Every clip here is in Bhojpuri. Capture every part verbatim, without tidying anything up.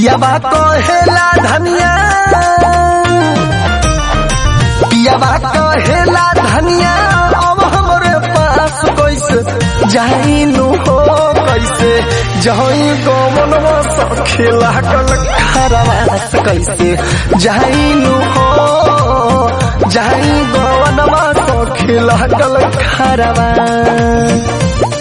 पियाबा कहेला धनिया पियाबा कहेला धनिया अब हमरे पास कैसे जाइनु हो कैसे जहीं गमनवा सखी लागल खरवास कैसे जाइनु हो जहीं गमनवा सखी लागल खरवास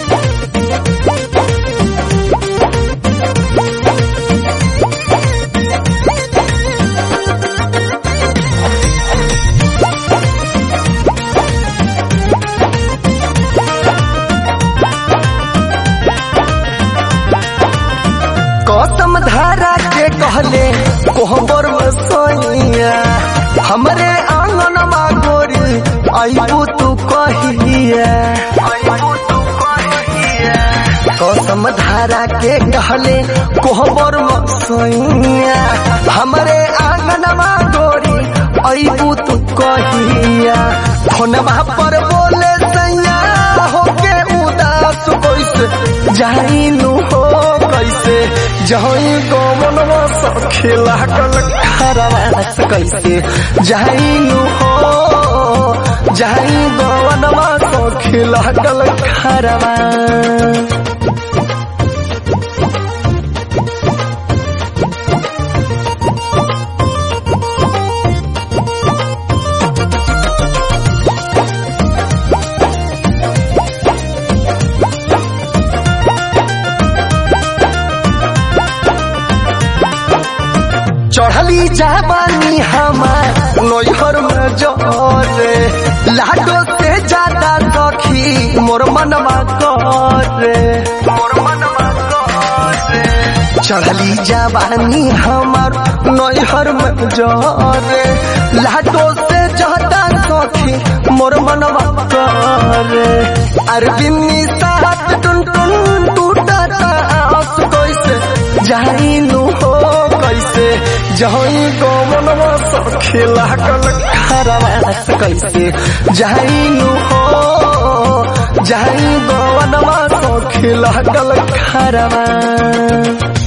कसम धारा के कहले कोहबर में सोइया हमरे आंगन में गोरी आइबू तू कहिया कसम धारा के कहले कोहबर में सोइया हमरे आंगन में गोरी आइबू तू कहिया फोनवा पर बोले सैया होके उदास कैसे जाइनु हो कैसे जहीं गमनवा सखी लागल खरवास कैसे जाइनु हो जहीं गमनवा सखी लागल खरवास चढ़ली जवानी हमार नैहर में जरे लाडो से ज्यादा सखी मोर मनवा करे मोर मनवा करे चढ़ली जवानी हमार नैहर में जरे लाडो से ज्यादा सखी मोर मनवा करे अरबिनी साथ टुन टुन टूटा आस कैसे जाइनु हो कैसे जहीं गमनवा सखी लागल खरवास कैसे जाइनु हो जहीं गमनवा सखी लागल खरवास।